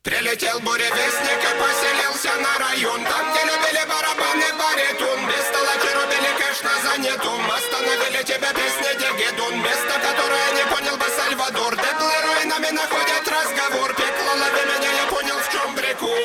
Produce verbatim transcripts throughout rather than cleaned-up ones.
Прилетел буревестник и поселился на район, там, где любили барабаны, баритун. Без толочи рубили кэш на занятум. Остановили тебя песни Дигидун. Место, которое не понял бы Сальвадор. Деблы руинами находят разговор. Пекло, лови меня, я понял, в чем прикол.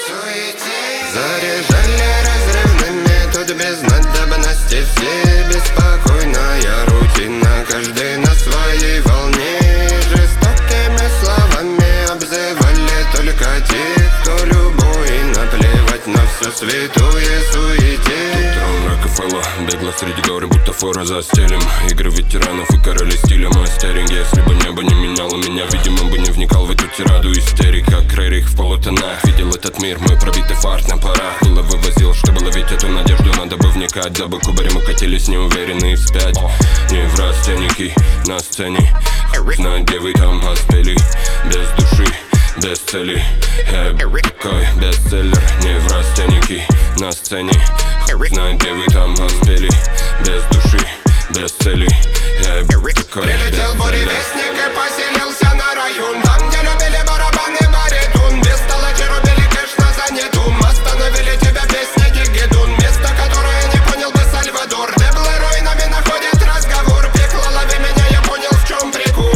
Заряжали разрывными, тут без надобности. Все беспокойная рутина, каждый на своей волне. Жестокими словами обзывали только тех, кто любой. Наплевать на всю святую суете. Трон Рокфелла, бегло среди горы, будто фора застелим. Игры ветеранов и короли стиля мастеринг. Если бы небо не меняло меня, видимо бы не вникал в эту тираду истерик. Как Рерих в полутонах, видел этот мир, мой пробитый фарт на парах. Было вывозил, чтобы ловить эту надежду, надо бы вникать. Дабы кубари мы катились неуверенные вспять. Не в растенники на сцене, знать, где вы там поспели. Без души, без цели, я такой бестселлер. Не в растеники на сцене, знать, где вы там поспели. Без души, без цели, я такой Прилетел бестселлер. буревестник и поселился на район, там, где любили барабаны, баритун. Без толочи рубили кэш на занятум. Остановили тебя песни Дигидун. Место, которое не понял бы Сальвадор. Деблы руинами находят разговор. Пекло, лови меня, я понял, в чем прикол.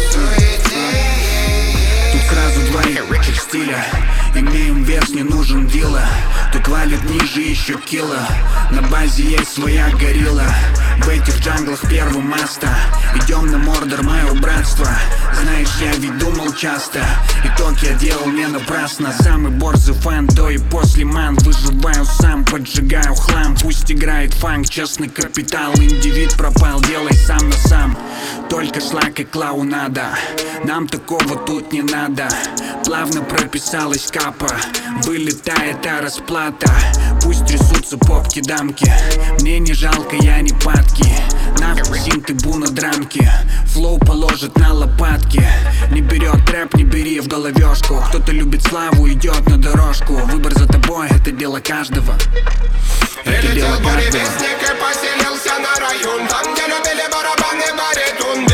Тут сразу два ебучих стиля. Имеем вес, не нужен дила. Тут валит ниже еще кило. На базе есть своя горилла. В этих джанглах первый маста. Идем на Мордор, мое братство. Знаешь, я ведь думал часто. Итог я делал не напрасно. Самый борзый фан до и после ман. Выживаю сам, поджигаю хлам. Пусть играет фанк, честный капитал. Индивид пропал, делай сам на сам. Только шлак и клоунада. Нам такого тут не надо. Плавно прописалась капа. Вылетает та расплата. Пусть трясутся попки-дамки. Мне не жалко, я не падки. Нахуй синты, буна, драмки. Флоу положит на лопатки. Не берет рэп, не бери в головешку. Кто-то любит славу, идет на дорожку. Выбор за тобой, это дело каждого. Это дело Прилетел каждого. буревестник и поселился на район, там, где любили барабаны, баритун.